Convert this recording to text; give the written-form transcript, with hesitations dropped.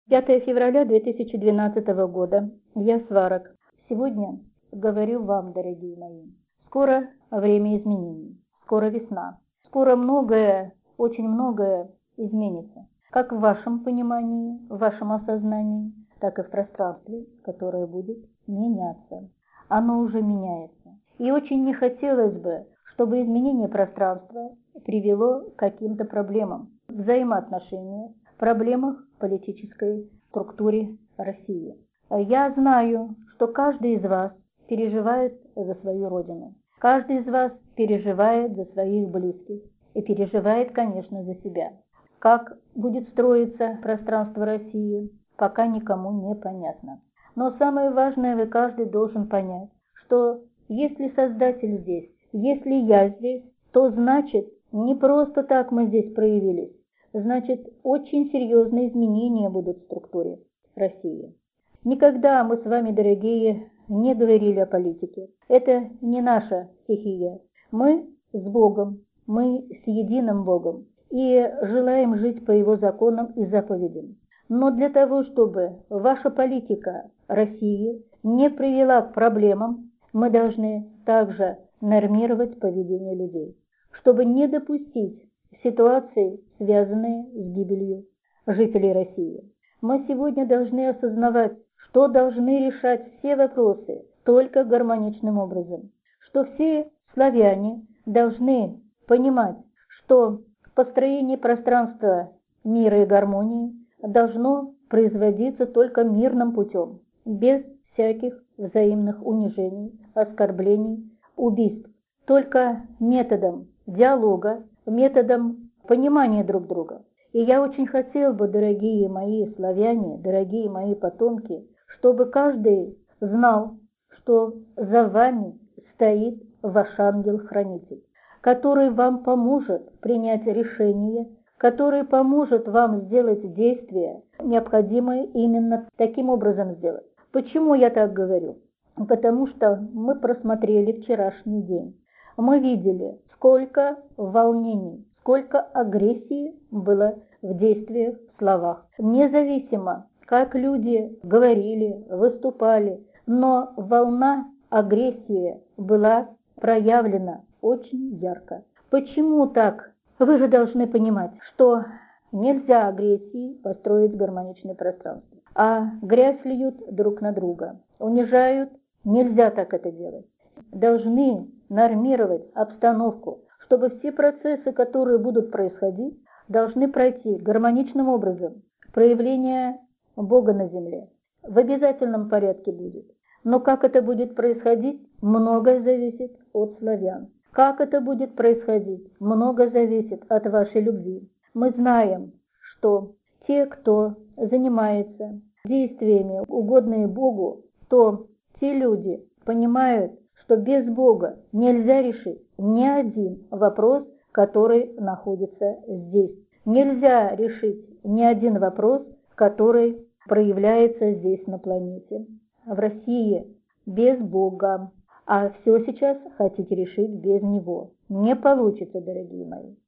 5 февраля 2012 года. Я Сварог. Сегодня говорю вам, дорогие мои, скоро время изменений, скоро весна, скоро многое, очень многое изменится, как в вашем понимании, в вашем осознании, так и в пространстве, которое будет меняться. Оно уже меняется. И очень не хотелось бы, чтобы изменение пространства привело к каким-то проблемам, взаимоотношениях, проблемах в политической структуре России. Я знаю, что каждый из вас переживает за свою родину. Каждый из вас переживает за своих близких и переживает, конечно, за себя. Как будет строиться пространство России, пока никому не понятно. Но самое важное, вы каждый должен понять, что если Создатель здесь, если я здесь, то значит, не просто так мы здесь проявились. Значит, очень серьезные изменения будут в структуре России. Никогда мы с вами, дорогие, не говорили о политике. Это не наша стихия. Мы с Богом, мы с единым Богом и желаем жить по Его законам и заповедям. Но для того, чтобы ваша политика России не привела к проблемам, мы должны также нормировать поведение людей, чтобы не допустить ситуации, связанные с гибелью жителей России. Мы сегодня должны осознавать, что должны решать все вопросы только гармоничным образом, что все славяне должны понимать, что построение пространства мира и гармонии должно производиться только мирным путем, без всяких взаимных унижений, оскорблений, убийств, только методом диалога, методом понимания друг друга. И я очень хотел бы, дорогие мои славяне, дорогие мои потомки, чтобы каждый знал, что за вами стоит ваш ангел-хранитель, который вам поможет принять решение, который поможет вам сделать действия, необходимые именно таким образом сделать. Почему я так говорю? Потому что мы просмотрели вчерашний день. Мы видели, сколько волнений, сколько агрессии было в действиях, в словах. Независимо, как люди говорили, выступали, но волна агрессии была проявлена очень ярко. Почему так? Вы же должны понимать, что нельзя агрессией построить гармоничное пространство, а грязь льют друг на друга, унижают. Нельзя так это делать. Должны нормировать обстановку, чтобы все процессы, которые будут происходить, должны пройти гармоничным образом. Проявление Бога на земле в обязательном порядке будет. Но как это будет происходить, многое зависит от славян. Как это будет происходить, многое зависит от вашей любви. Мы знаем, что те, кто занимается действиями, угодные Богу, то те люди понимают, что без Бога нельзя решить ни один вопрос, который находится здесь. Нельзя решить ни один вопрос, который проявляется здесь на планете. В России без Бога. А все сейчас хотите решить без Него. Не получится, дорогие мои.